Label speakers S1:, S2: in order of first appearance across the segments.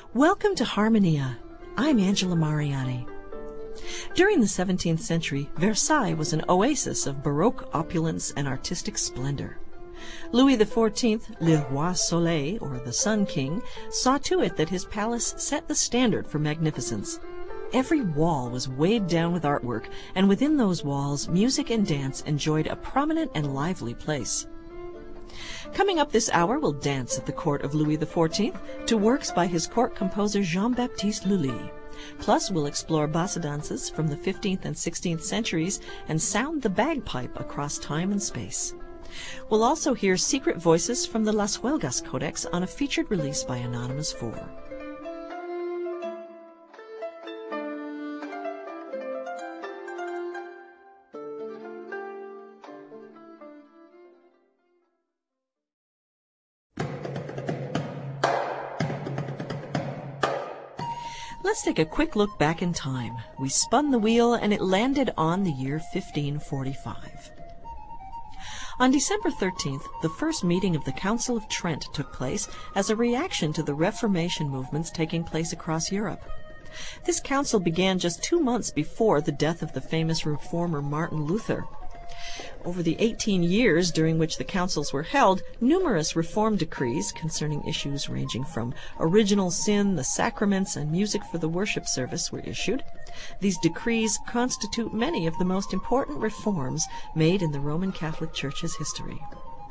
S1: Welcome to Harmonia. I'm Angela Mariani. During the 17th century, Versailles was an oasis of Baroque opulence and artistic splendor. Louis XIV, Le Roi Soleil, or the Sun King, saw to it that his palace set the standard for magnificence. Every wall was weighed down with artwork, and within those walls, music and dance enjoyed a prominent and lively place. Coming up this hour, we'll dance at the court of Louis XIV to works by his court composer Jean-Baptiste Lully. Plus, we'll explore bassa dances from the 15th and 16th centuries and sound the bagpipe across time and space. We'll also hear secret voices from the Las Huelgas Codex on a featured release by Anonymous 4. Let's take a quick look back in time. We spun the wheel and it landed on the year 1545. On December 13th, the first meeting of the Council of Trent took place as a reaction to the Reformation movements taking place across Europe. This council began just 2 months before the death of the famous reformer Martin Luther. Over the 18 years during which the councils were held, numerous reform decrees concerning issues ranging from original sin, the sacraments, and music for the worship service were issued. These decrees constitute many of the most important reforms made in the Roman Catholic Church's history.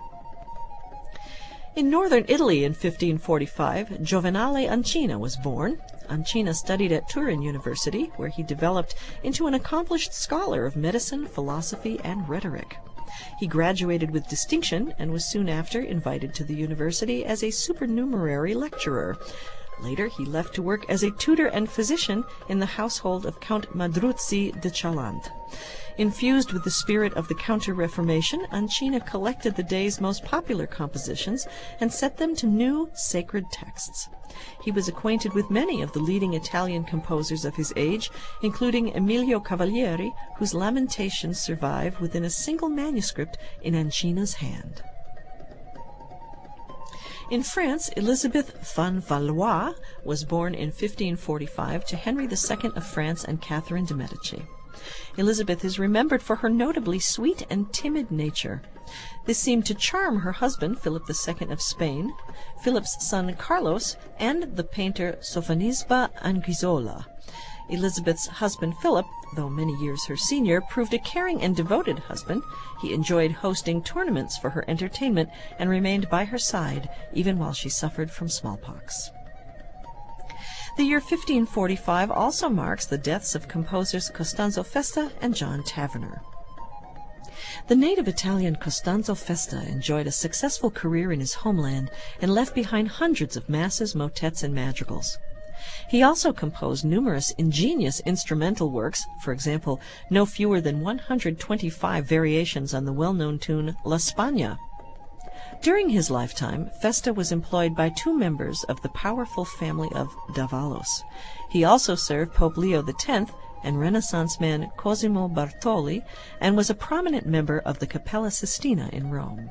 S1: In northern Italy in 1545, Giovenale Ancina was born. Ancina studied at Turin University, where he developed into an accomplished scholar of medicine, philosophy, and rhetoric. He graduated with distinction and was soon after invited to the university as a supernumerary lecturer. Later, he left to work as a tutor and physician in the household of Count Madruzzi de Chaland. Infused with the spirit of the Counter-Reformation, Ancina collected the day's most popular compositions and set them to new sacred texts. He was acquainted with many of the leading Italian composers of his age, including Emilio Cavalieri, whose Lamentations survive within a single manuscript in Ancina's hand. In France, Elizabeth van Valois was born in 1545 to Henry II of France and Catherine de' Medici. Elizabeth is remembered for her notably sweet and timid nature. This seemed to charm her husband, Philip II of Spain, Philip's son Carlos, and the painter Sofonisba Anguissola. Elizabeth's husband Philip, though many years her senior, proved a caring and devoted husband. He enjoyed hosting tournaments for her entertainment and remained by her side even while she suffered from smallpox. The year 1545 also marks the deaths of composers Costanzo Festa and John Tavener. The native Italian Costanzo Festa enjoyed a successful career in his homeland and left behind hundreds of masses, motets, and madrigals. He also composed numerous ingenious instrumental works, for example, no fewer than 125 variations on the well-known tune La Spagna. During his lifetime, Festa was employed by 2 members of the powerful family of Davalos. He also served Pope Leo X and Renaissance man Cosimo Bartoli, and was a prominent member of the Cappella Sistina in Rome.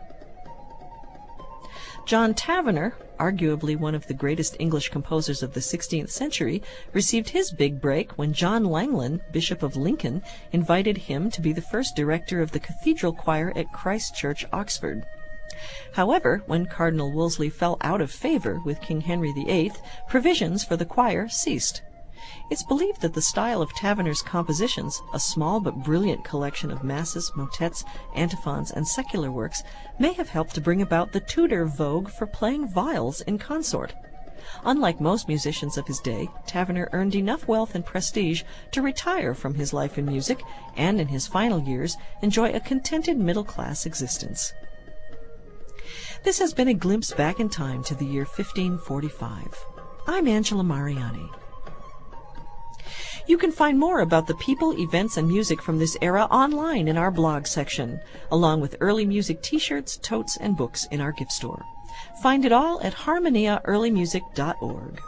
S1: John Tavener, arguably one of the greatest English composers of the 16th century, received his big break when John Langland, Bishop of Lincoln, invited him to be the first director of the cathedral choir at Christ Church, Oxford. However, when Cardinal Wolsey fell out of favor with King Henry VIII, provisions for the choir ceased. It's believed that the style of Tavener's compositions, a small but brilliant collection of masses, motets, antiphons, and secular works, may have helped to bring about the Tudor vogue for playing viols in consort. Unlike most musicians of his day, Tavener earned enough wealth and prestige to retire from his life in music and, in his final years, enjoy a contented middle-class existence. This has been a glimpse back in time to the year 1545. I'm Angela Mariani. You can find more about the people, events, and music from this era online in our blog section, along with early music t-shirts, totes, and books in our gift store. Find it all at harmoniaearlymusic.org.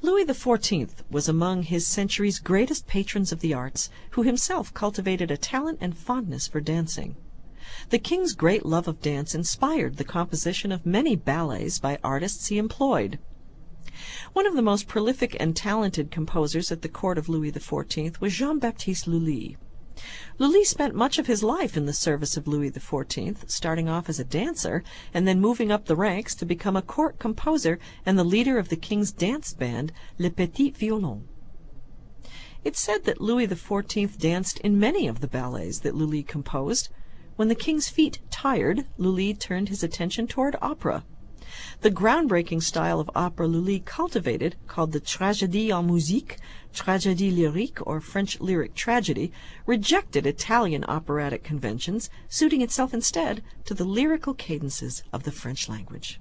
S1: Louis XIV was among his century's greatest patrons of the arts, who himself cultivated a talent and fondness for dancing. The king's great love of dance inspired the composition of many ballets by artists he employed. One of the most prolific and talented composers at the court of Louis XIV was Jean-Baptiste Lully. Lully spent much of his life in the service of Louis XIV, starting off as a dancer and then moving up the ranks to become a court composer and the leader of the king's dance band, Les Petits Violons. It's said that Louis XIV danced in many of the ballets that Lully composed. When the king's feet tired, Lully turned his attention toward opera. The groundbreaking style of opera Lully cultivated, called the tragédie en musique, tragédie lyrique, or French lyric tragedy, rejected Italian operatic conventions, suiting itself instead to the lyrical cadences of the French language.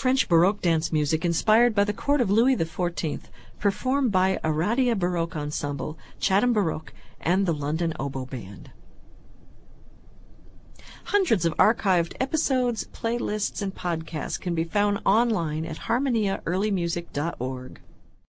S1: French Baroque dance music inspired by the court of Louis XIV, performed by Aradia Baroque Ensemble, Chatham Baroque, and the London Oboe Band. Hundreds of archived episodes, playlists, and podcasts can be found online at harmoniaearlymusic.org.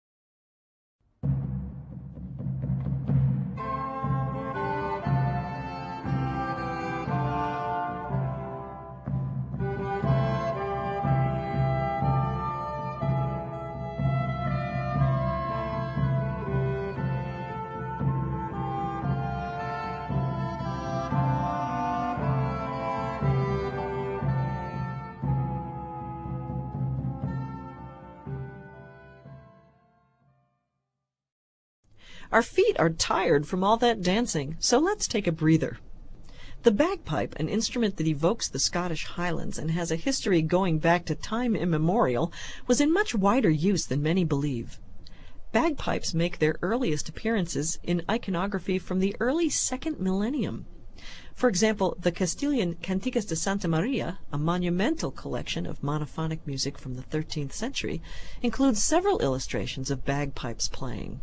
S1: Our feet are tired from all that dancing, so let's take a breather. The bagpipe, an instrument that evokes the Scottish Highlands and has a history going back to time immemorial, was in much wider use than many believe. Bagpipes make their earliest appearances in iconography from the early 2nd millennium. For example, the Castilian Cantigas de Santa Maria, a monumental collection of monophonic music from the 13th century, includes several illustrations of bagpipes playing.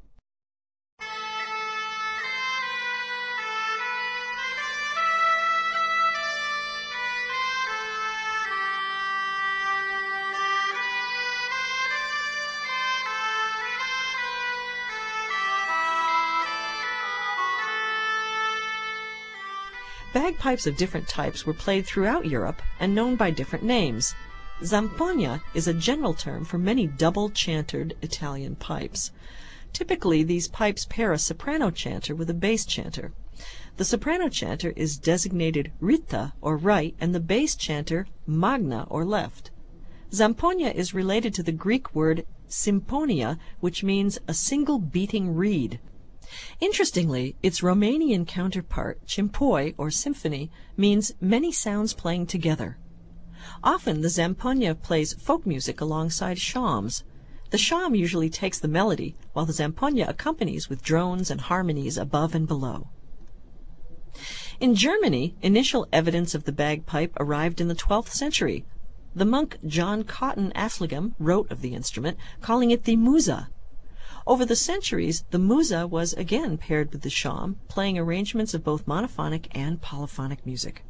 S1: Bagpipes of different types were played throughout Europe and known by different names. Zampogna is a general term for many double-chantered Italian pipes. Typically, these pipes pair a soprano chanter with a bass chanter. The soprano chanter is designated Rita, or right, and the bass chanter Magna, or left. Zampogna is related to the Greek word symphonia, which means a single beating reed. Interestingly, its Romanian counterpart, chimpoi, or symphony, means many sounds playing together. Often the zampogna plays folk music alongside shawms. The shawm usually takes the melody, while the zampogna accompanies with drones and harmonies above and below. In Germany, initial evidence of the bagpipe arrived in the 12th century. The monk John Cotton Affligem wrote of the instrument, calling it the musa. Over the centuries, the musa was again paired with the shawm, playing arrangements of both monophonic and polyphonic music.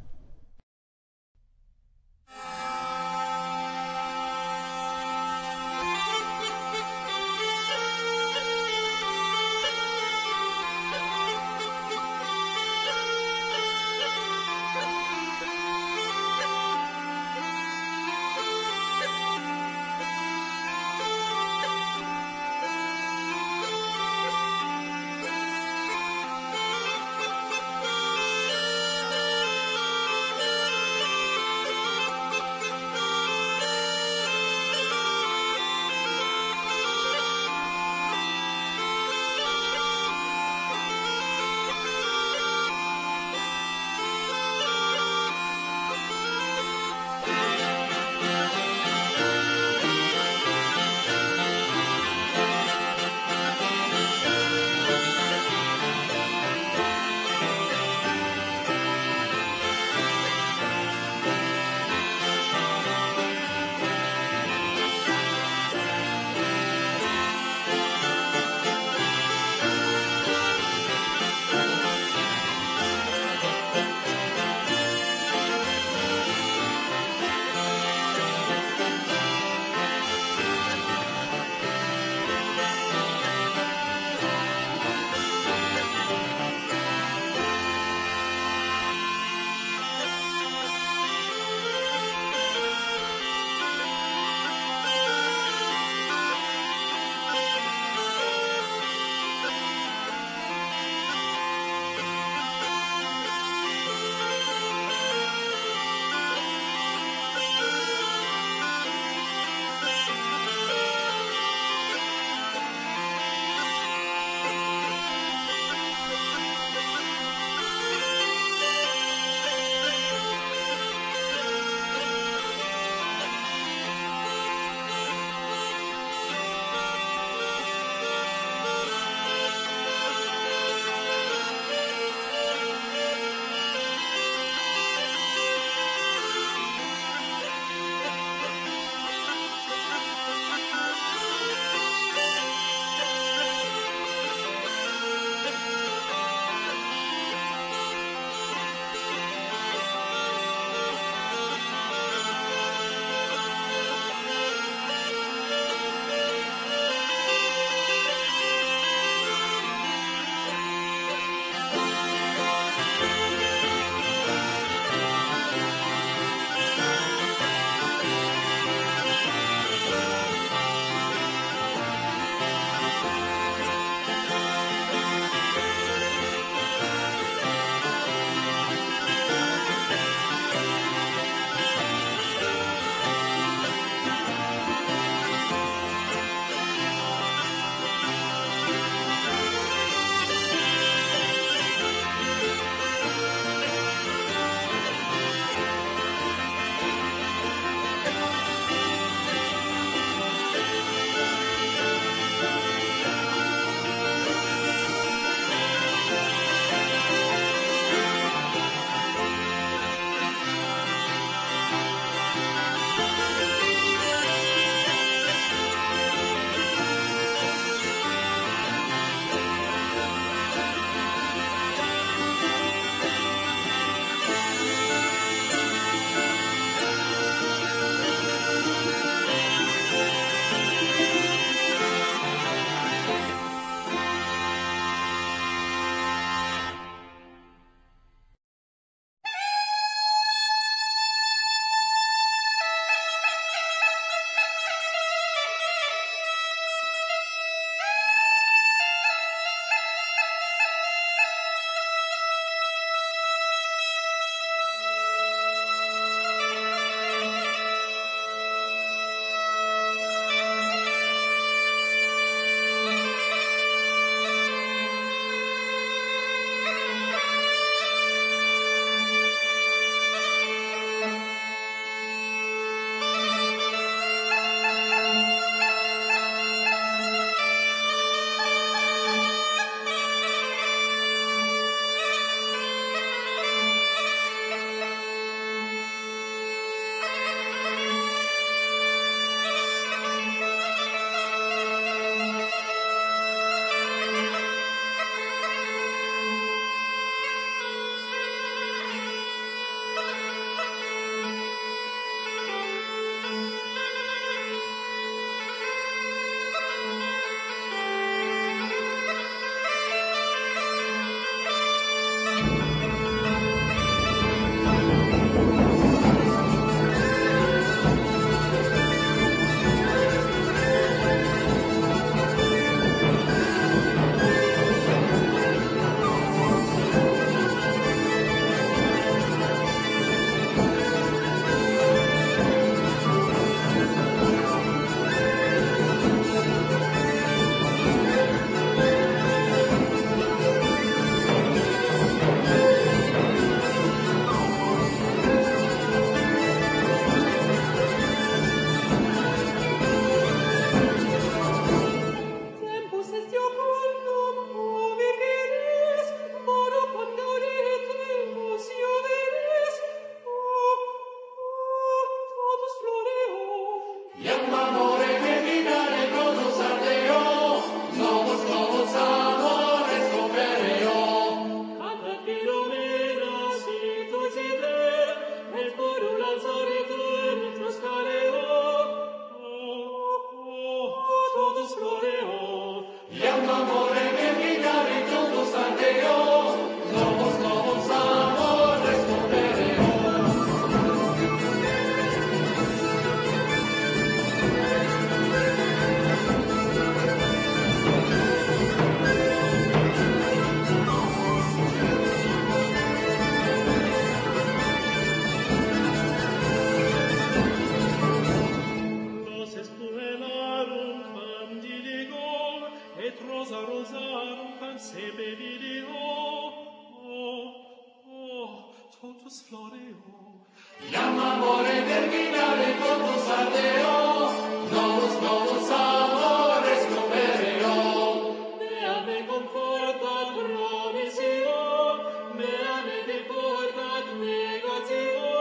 S2: totus floreo. Iam amore terminale totus ardeo, novus amores comereo. Mea me confortat promisio, mea me deportat negatio.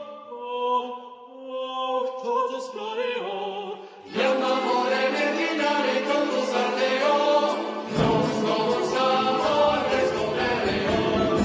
S2: Totus floreo. Iam amore terminale totus ardeo, novus amores comereo.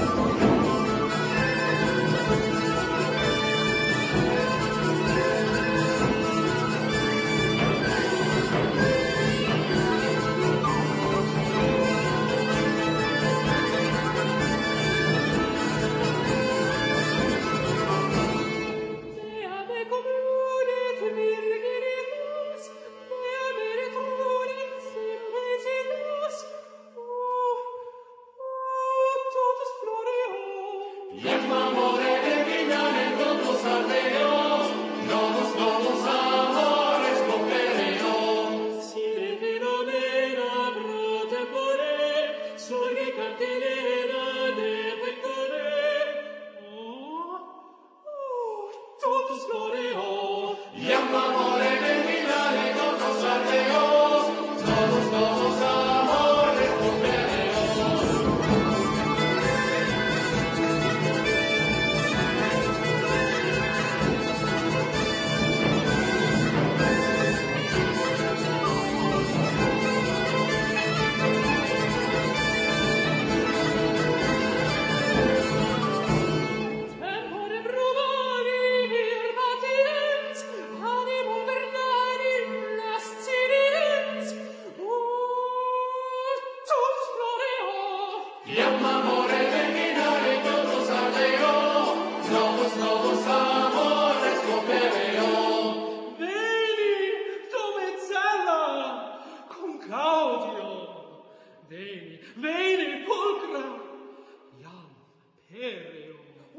S2: Veni, pulcra, iam pereo.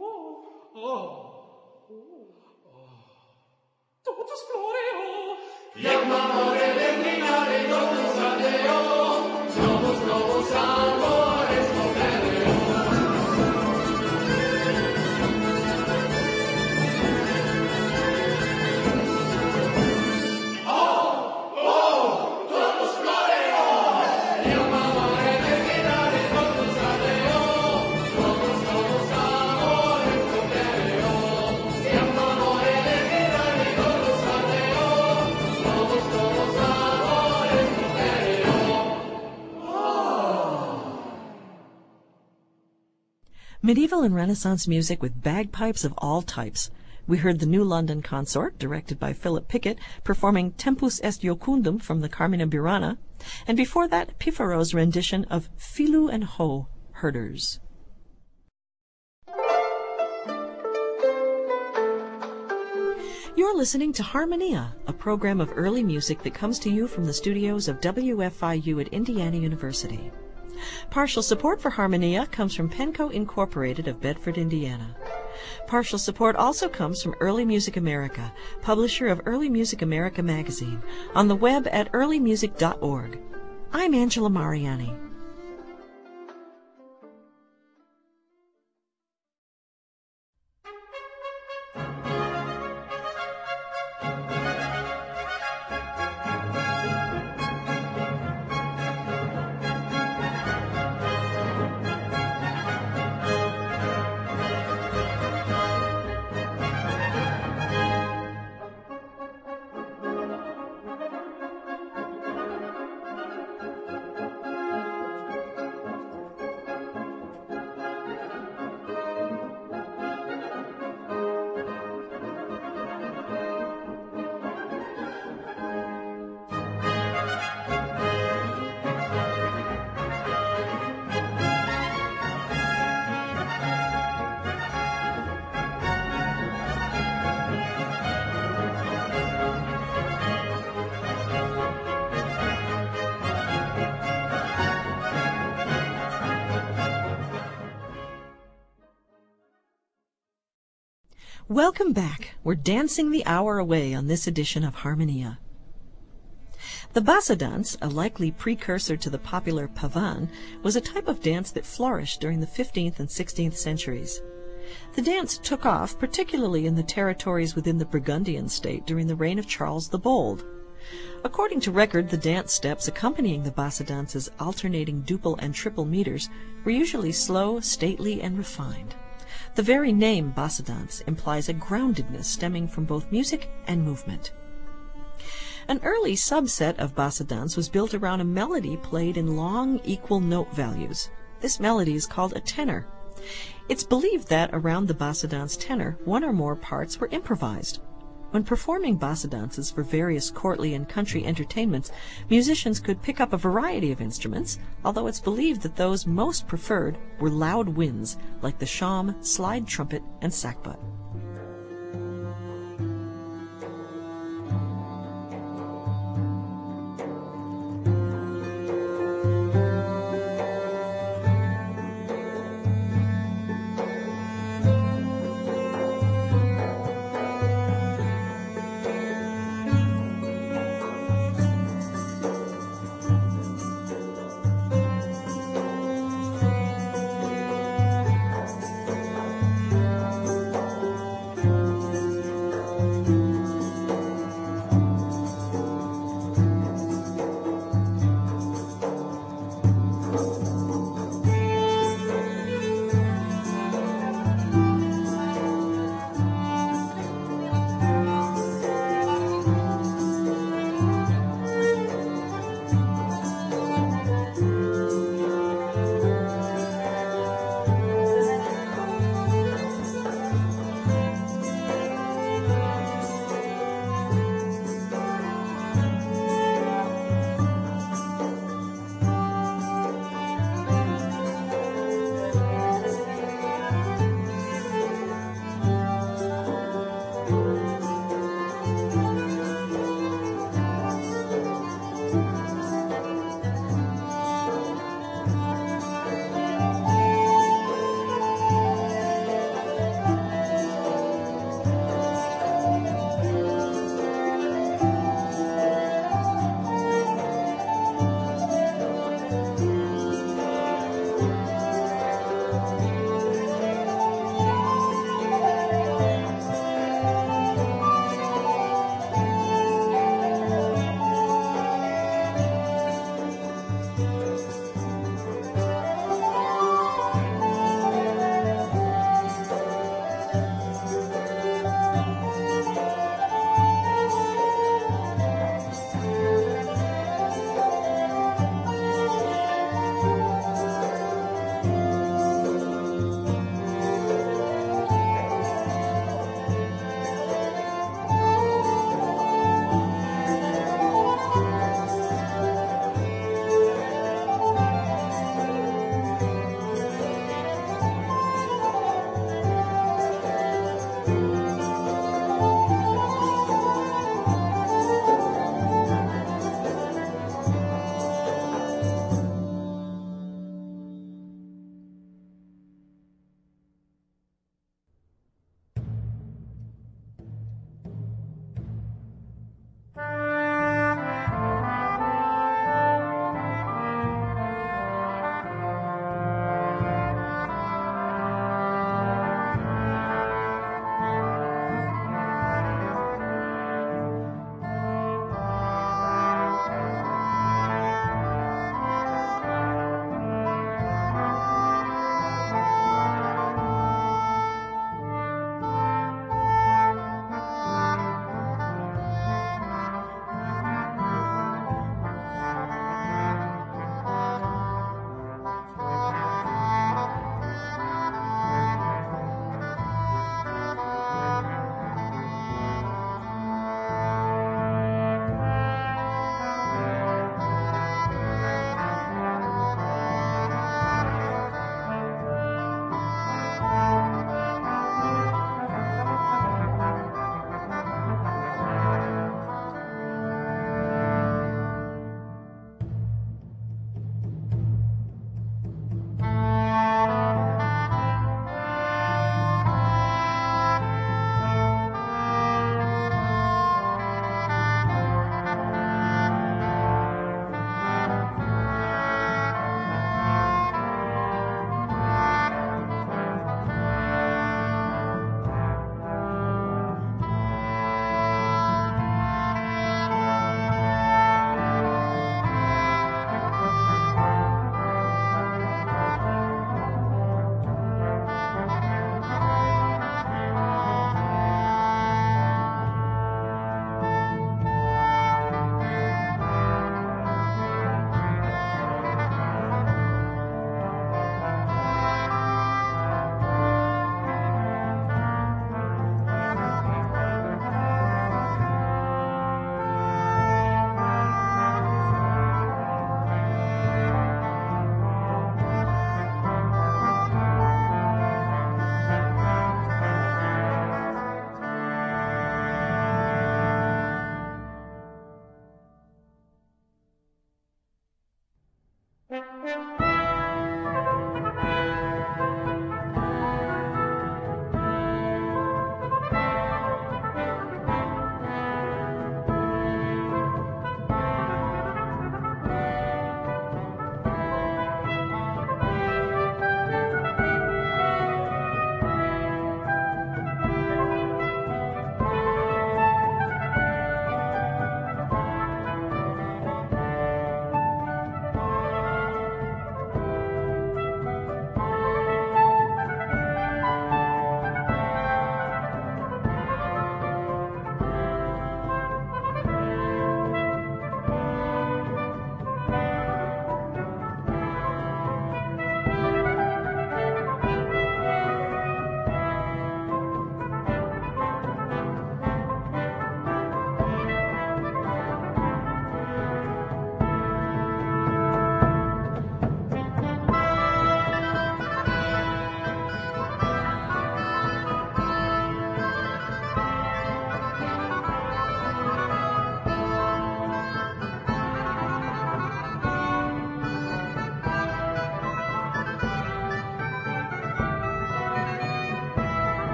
S2: Totus floreo. Iam amore terminale totus ardeo, novus amores comereo. Totus floreo. Iam amore terminale totus ardeo, novus amores comereo. Iam amore terminale totus ardeo, novus amores comereo.
S1: Medieval and Renaissance music with bagpipes of all types. We heard the New London Consort, directed by Philip Pickett, performing Tempus est Iocundum from the Carmina Burana, and before that, Pifaro's rendition of Filou and Ho, Herders. You're listening to Harmonia, a program of early music that comes to you from the studios of WFIU at Indiana University. Partial support for Harmonia comes from Penco Incorporated of Bedford, Indiana. Partial support also comes from Early Music America, publisher of Early Music America magazine, on the web at earlymusic.org. I'm Angela Mariani. Welcome back. We're dancing the hour away on this edition of Harmonia. The basa dance, a likely precursor to the popular pavan, was a type of dance that flourished during the 15th and 16th centuries. The dance took off particularly in the territories within the Burgundian state during the reign of Charles the Bold. According to record, the dance steps accompanying the basa dance's alternating duple and triple meters were usually slow, stately, and refined. The very name basa dance implies a groundedness stemming from both music and movement. An early subset of basa dance was built around a melody played in long, equal note values. This melody is called a tenor. It's believed that around the basa dance tenor, one or more parts were improvised. When performing basa dances for various courtly and country entertainments, musicians could pick up a variety of instruments, although it's believed that those most preferred were loud winds, like the shawm, slide trumpet, and sackbut.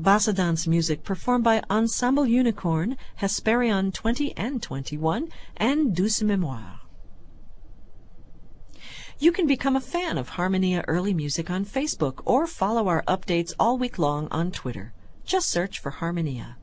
S1: Bassa dance music performed by Ensemble Unicorn, Hesperion 20 and 21, and Douce Mémoire. You can become a fan of Harmonia Early Music on Facebook or follow our updates all week long on Twitter. Just search for Harmonia.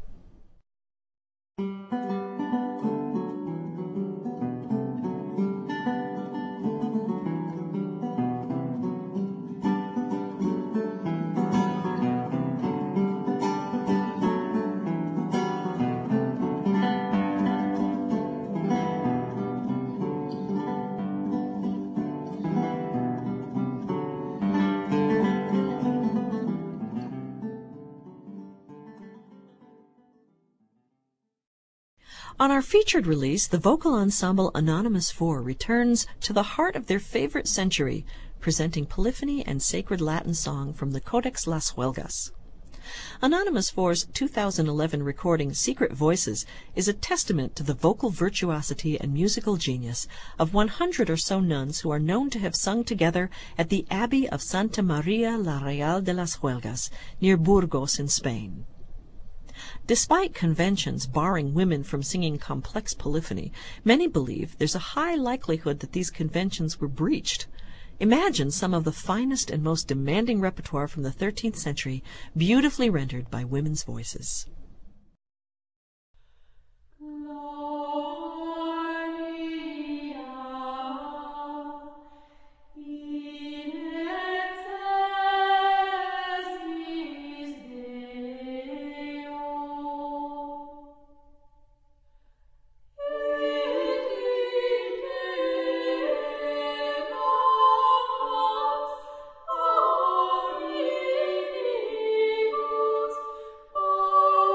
S1: On our featured release, the vocal ensemble Anonymous Four returns to the heart of their favorite century, presenting polyphony and sacred Latin song from the Codex Las Huelgas. Anonymous Four's 2011 recording Secret Voices is a testament to the vocal virtuosity and musical genius of 100 or so nuns who are known to have sung together at the Abbey of Santa Maria la Real de las Huelgas near Burgos in Spain. Despite conventions barring women from singing complex polyphony, many believe there's a high likelihood that these conventions were breached. Imagine some of the finest and most demanding repertoire from the 13th century, beautifully rendered by women's voices.
S2: Oh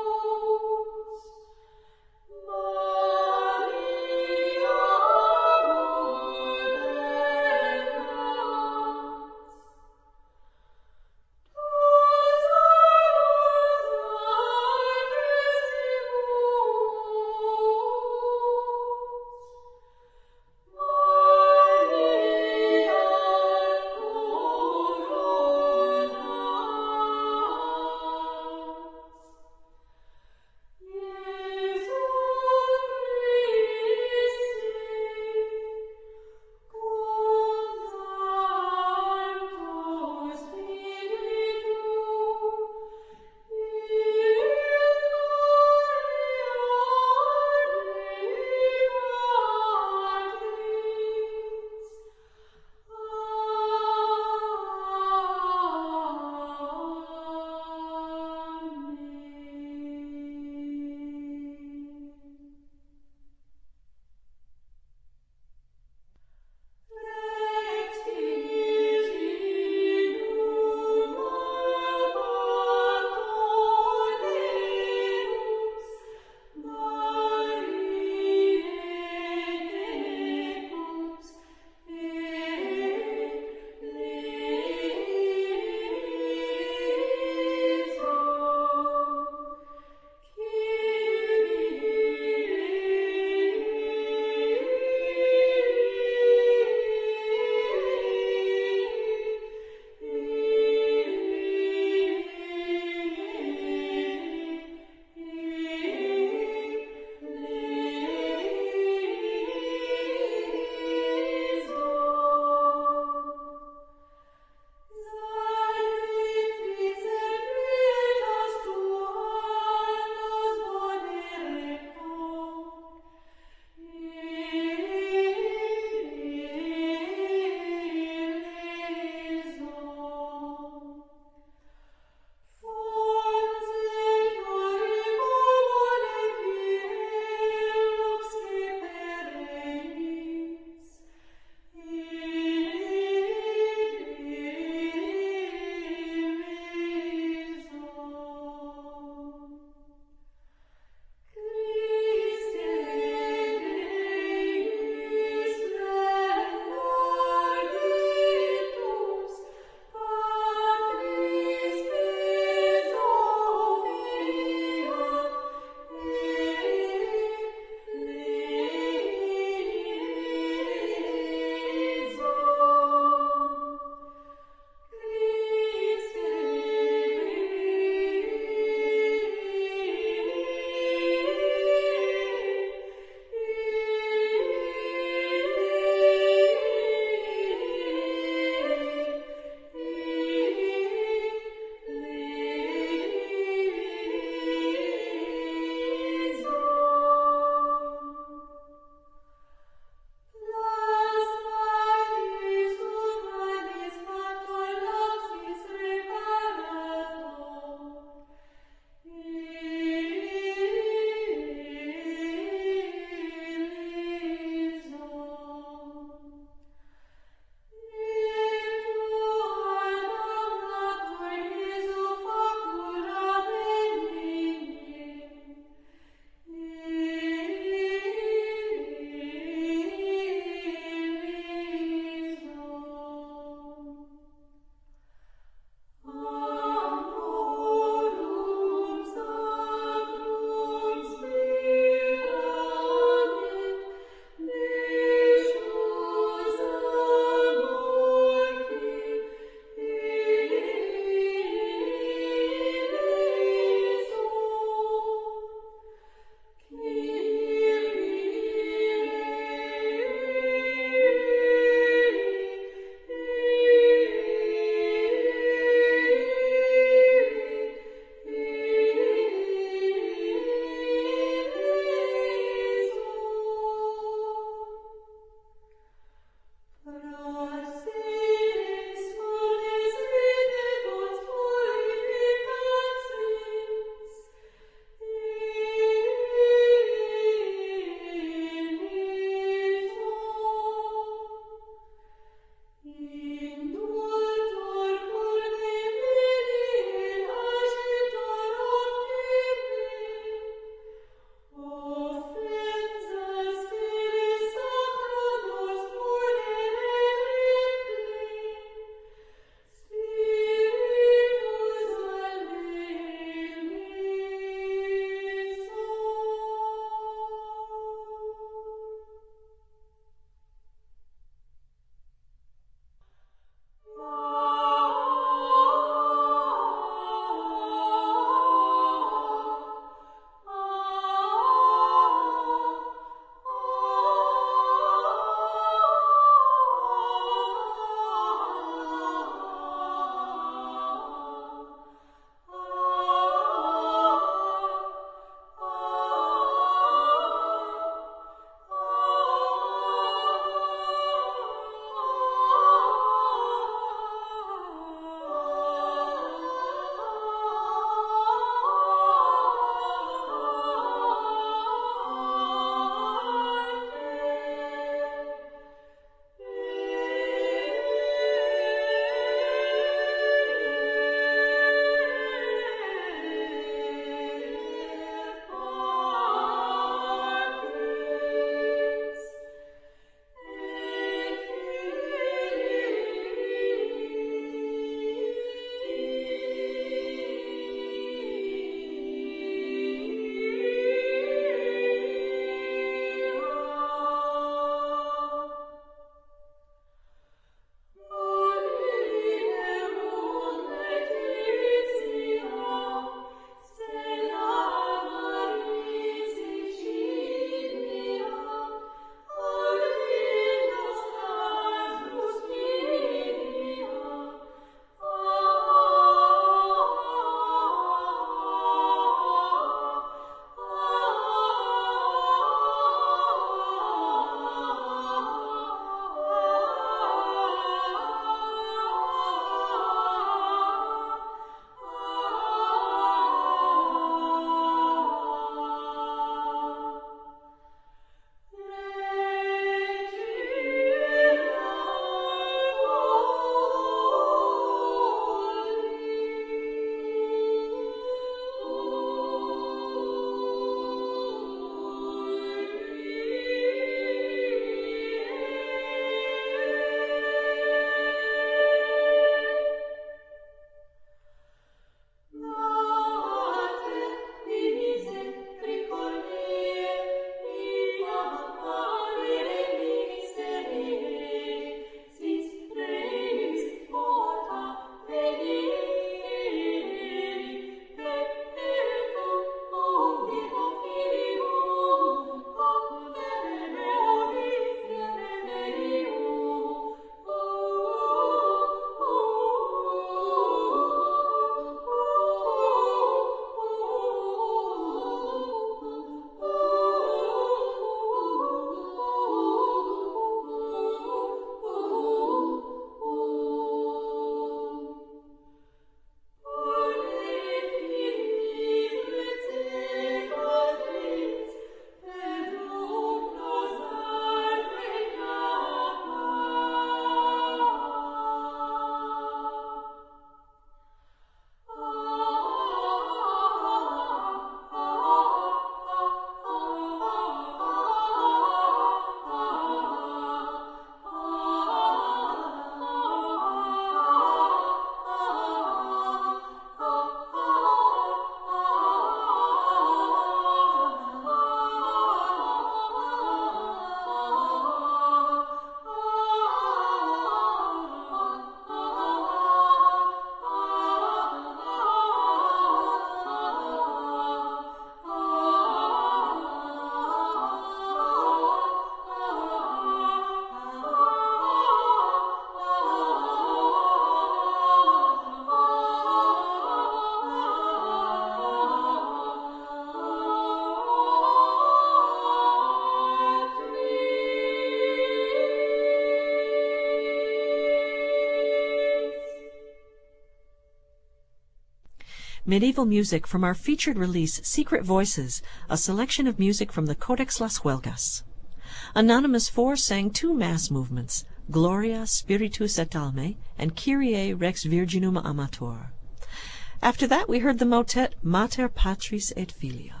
S1: medieval music from our featured release, Secret Voices, a selection of music from the Codex Las Huelgas. Anonymous 4 sang 2 Mass movements, Gloria Spiritus et Alme and Kyrie Rex Virginum Amator. After that, we heard the motet Mater Patris et Filia.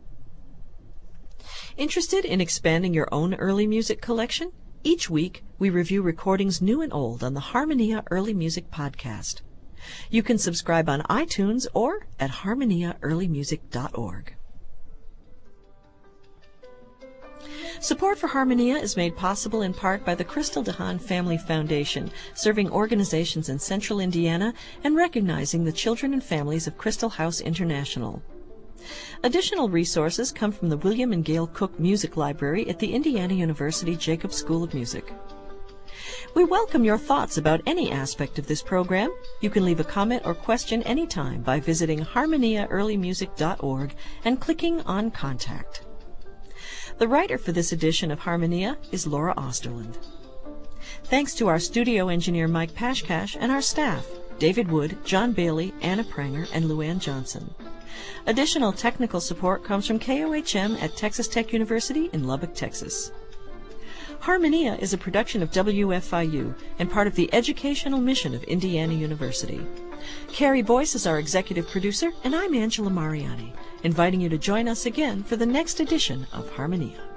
S1: Interested in expanding your own early music collection? Each week, we review recordings new and old on the Harmonia Early Music Podcast. You can subscribe on iTunes or at harmoniaearlymusic.org. Support for Harmonia is made possible in part by the Crystal DeHaan Family Foundation, serving organizations in Central Indiana and recognizing the children and families of Crystal House International. Additional resources come from the William and Gail Cook Music Library at the Indiana University Jacobs School of Music. We welcome your thoughts about any aspect of this program. You can leave a comment or question anytime by visiting harmoniaearlymusic.org and clicking on Contact. The writer for this edition of Harmonia is Laura Osterland. Thanks to our studio engineer Mike Pashkash and our staff, David Wood, John Bailey, Anna Pranger, and Luann Johnson. Additional technical support comes from KOHM at Texas Tech University in Lubbock, Texas. Harmonia is a production of WFIU and part of the educational mission of Indiana University. Carrie Boyce is our executive producer, and I'm Angela Mariani, inviting you to join us again for the next edition of Harmonia.